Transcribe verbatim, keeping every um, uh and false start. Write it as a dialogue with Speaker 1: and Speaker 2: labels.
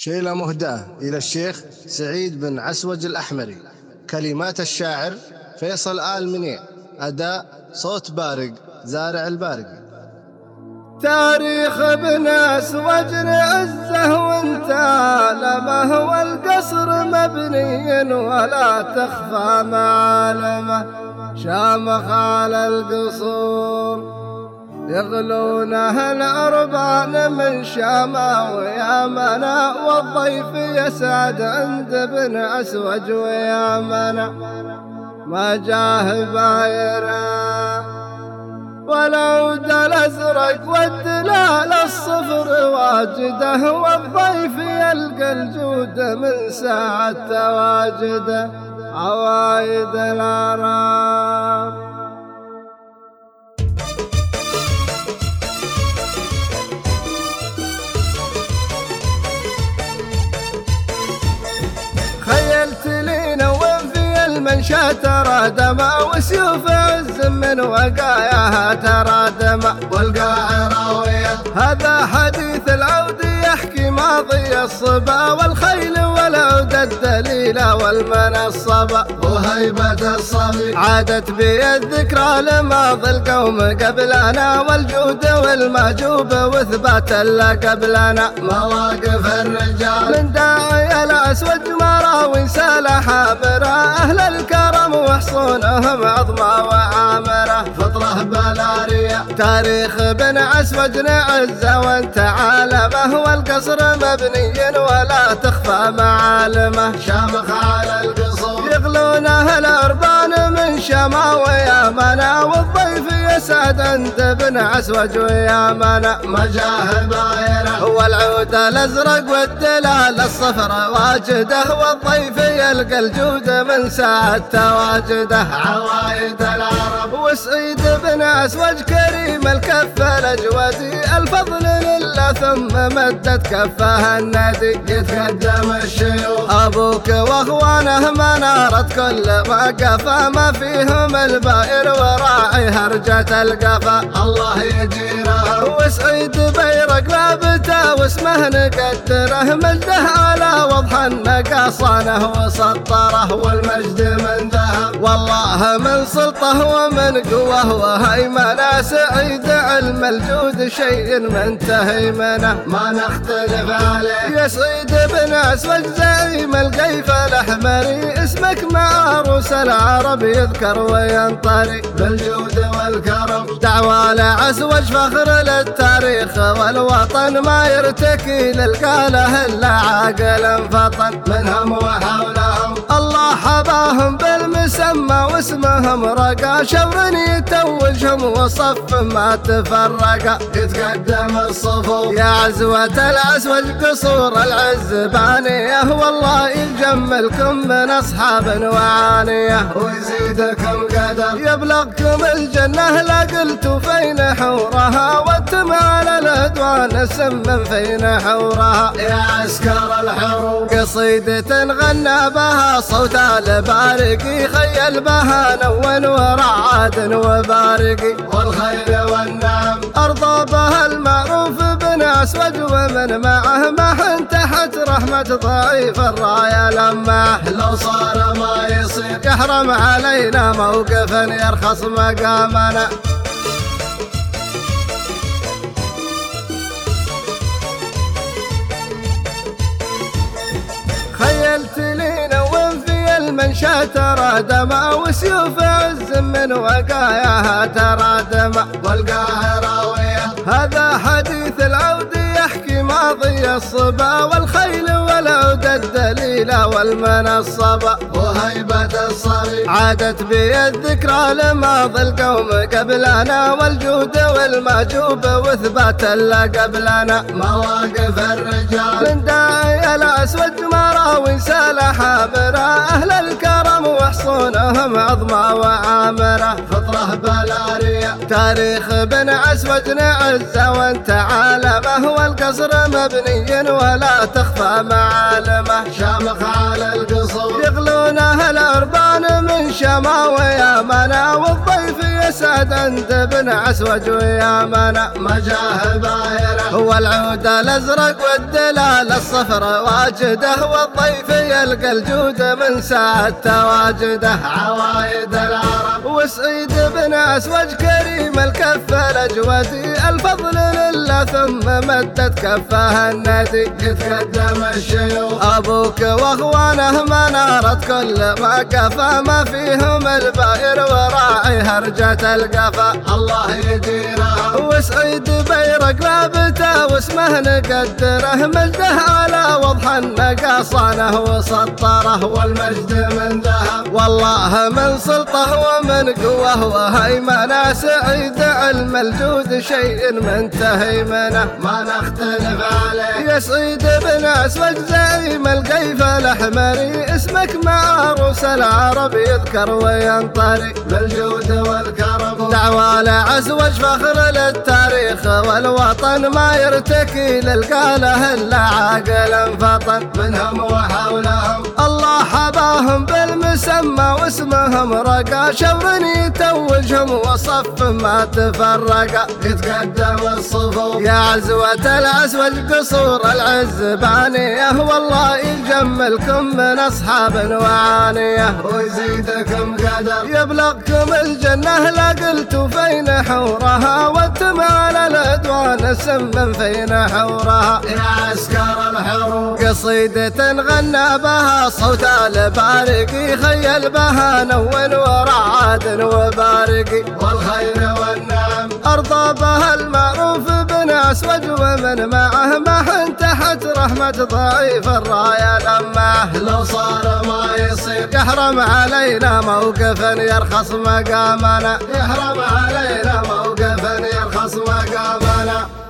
Speaker 1: شيلة مهداة إلى الشيخ سعيد بن عسوج الأحمري. كلمات الشاعر فيصل آل منيع. أداء صوت بارق زارع البارقي.
Speaker 2: تاريخ ابن عسوج عزه وانت لما هو القصر مبني ولا تخفى معالمه. شامخ على القصور يغلونه الأربان من شاما ويامنا، والضيف يسعد عند ابن عسوج ويامنا. ما جاه بايرا والعود الأزرق والدلال الصفر واجده، والضيف يلقى الجود من ساعة تواجده. عوايد الأعراب خيلت لينا وين في المنشا ترى دمع، وسيوف عز من وقاياها ترى دمع، والقاع راوية. هذا حديث العود يحكي ماضي الصبا، والخيل والعود الدليلة والمنصبة، وهيبة الصبي عادت بي الذكرى لماضي القوم قبلنا، والجود والمعجوب واثبات الله قبلنا. مواقف الرجال من داعي الأسود مراوي سالح عابرة، أهل الكرم وحصونهم عظمى وعامرة، فطرة بلارية. تاريخ ابن عسوج نعزه وانت عالمه، والقصر مبني ولا تخفى معالمه. شامخ على القصور يغلونه الأربان من شما ويامنا، والضيف يسعد عند ابن عسوج ويامنا. مجاه بايره والعود الأزرق والدلال الصفر واجده، والضيف يلقى الجود من ساعة تواجده. عوايد العرب وسعيد بن عسوج كريم الكف الأجودي، الفضل لله ثم مدت كفه النادي. يتقدم الشيوخ أبوك وأخوانه منارة كل ما قفا، ما فيهم البائر وراعي هرجة القفا. الله يجيره وسعيد بيرق لابته واسمه نقدره، مجده على وضح النقاصانه وسطره، والمجد من ذهب والله من سلطه ومن قوه وهيمنه. سعيد علم الجود شيء من تهيمنه ما نختلف عليه. يا سعيد بن عسوج زعيم القيف الأحمري، اسمك مع عروس العرب يذكر وينطري بالجود والكرم. دعوى لعسوج فخر للتاريخ والوطن، ما يرتكي للقاله إلا عاقل فطن. منهم وحولهم الله حباهم بالمسمى، واسمهم رقا شور يتوجهم وصف ما تفرقا. يتقدم الصفوف يا عزوة العسوج قصور العز بانية، والله يجملكم من أصحاب وعانية، ويزيدكم قدر يبلغكم الجنة. لا قلتوا فين حورها وانتم على العدوان سم فين حورها. يا عسكر الحروب قصيدة غنى بها صوت البارقي، خيل بها نون ورعاد وبارقي، والخيل والنعم أرضى بها المعروف بن عسوج، ومن معه ما تحت رحمة ضعيف الراية لمه. لو صار ما يصير يحرم علينا موقفا يرخص مقامنا. خيلت لينا وين في المنشا ترى دمع، وسيوف عز من وقاياها ترى دمع، والقاع راوية. هذا حديث العود يحكي ماضي الصبا، والخيل والعود الدليلة والمنصبة، وهيبة الصبي عادت بي الذكرى لماضي القوم قبلنا، والجود والمعجوب واثبات الله قبلنا. مواقف الرجال من داعي الأسود مراوي سالح عابرة، أهل الكرم وحصونهم عظمى وعامرة، فطرة بلارية. تاريخ ابن عسوج نعزه وانت عالمه، والقصر مبني ولا تخفى معالمه. شامخ على القصور يغلونه الأربان من شما ويامنا، والضيف يسعد عند بن عسوج ويامنا مجاه بايره. والعود الازرق والدلال الصفر واجده، والضيف يلقى الجود من ساعة تواجده. عوايد العرب وسعيد بن عسوج كريم الكف الاجودي، الفضل لله ثم مدت كفه الندي. يتقدم الشيوخ ابوك واخوانه منارة كل ما كفى، ما فيهم الباير وراعي هرجة القفا. الله يديره وسعيد بيرق لابته واسمه نقدره، مجده على وضح النقاصانه وسطره، والمجد من ذهب والله من سلطه ومن قوه وهيمنه. سعيد علم الجود شيء من تهيمنه ما نختلف عليه. يا سعيد بن عسوج زعيم القيف الاحمري، اسمك مع عروس العرب يذكر وينطري بالجود والكرم. دعوى لعسوج فخر للتاريخ والوطن، ما يرتكي للقاله الا عاقل فطن. منهم وحولهم الله حباهم بالمسمى واسمهم رقا، شور يتوجهم وصف ما تفرقا. يتقدم الصفوف يا عزوة العسوج قصور العز بانيه، والله يجملكم من اصحاب وعانيه ويزيدكم قدر. يبلغكم الجنة لا قلتوا فين حورها، وانتم على العدوان السم فين حورها. يا عسكر الحروب قصيدة غنى بها صوت البارقي، خيل بها نون ورعاد وبارقي. والخير والنعم أرضى بها المعروف بن عسوج، ومن معه ما تحت رحمة ضعيف الراية لمعه. لو صار ما يصير يحرم علينا موقفا يرخص مقامنا، يحرم علينا موقفا يرخص مقامنا.